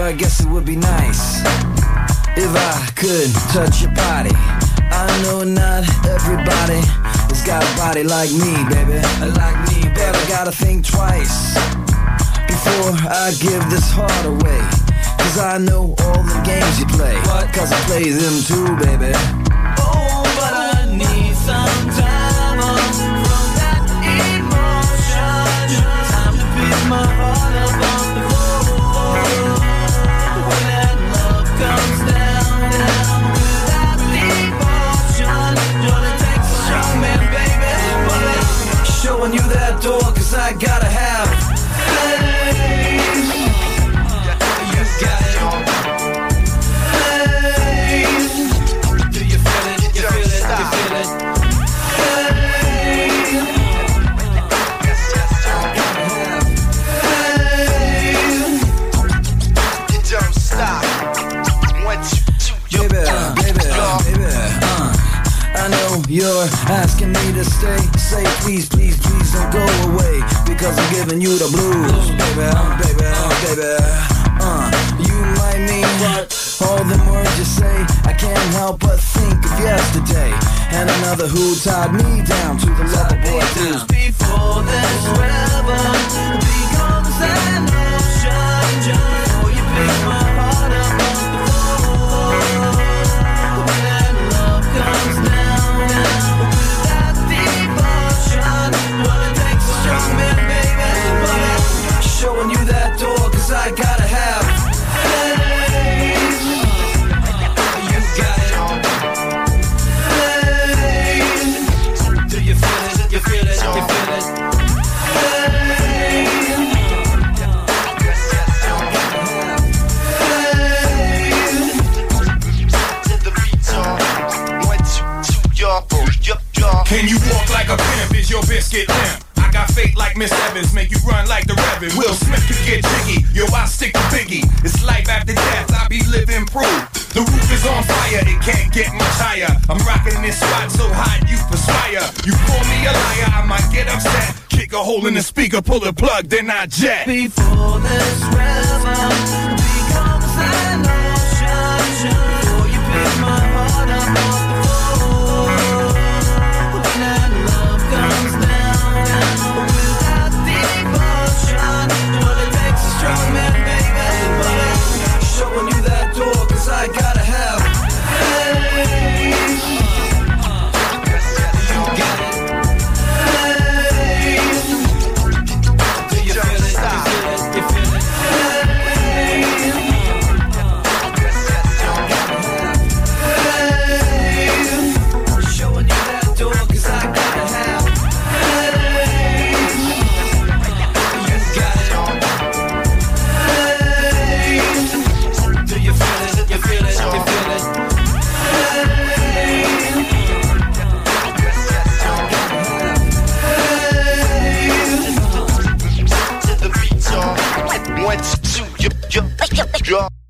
I guess it would be nice if I could touch your body. I know not everybody has got a body like me, baby. Like me, but I gotta think twice before I give this heart away. Cause I know all the games you play. What? Cause I play them too, baby. Oh, but I need some time off from that emotion. Time to pick my heart up off the floor. When that love comes down without devotion, gonna take a strong man, baby. But I'm showing you that door, cause I gotta have faith. You got it. Faith. Do you feel it? You feel it? You feel it? Faith. You don't stop. Baby. I know you're asking me to stay. Say please, please, please don't go away, because I'm giving you the blues, baby. You might mean what all the words you say. I can't help but think of yesterday and another who tied me down to the level boy blues. Before this river becomes an ocean, before you pick my heart up off the floor. When that love comes down without devotion, well it takes a strong man, baby. But I'm showing you that door, cause I gotta have faith. You got it. Faith. Do you feel it? You feel it? You feel it? Faith. Can you walk like a pimp? Is your biscuit limp? I got fate like Miss Evans, make you run like the Reverend. Will Smith could get jiggy, yo I stick to Biggie. It's life after death, I be living proof. The roof is on fire, it can't get much higher. I'm rocking this spot so hot you perspire. You call me a liar, I might get upset. Kick a hole in the speaker, pull the plug, then I jet. Before this river becomes an ocean, before you pick my heart up off the floor. When that love comes down without devotion, well it takes a strong man, baby. But I'm showing you that door, cause I gotta have faith. You got it. Faith. Do you feel it? You feel it? You feel it? Faith. Faith. Showing you that door, cause I gotta have faith. You got it. Faith. Do you feel it? You feel it? You feel it? Faith. To the beat, 1, 2,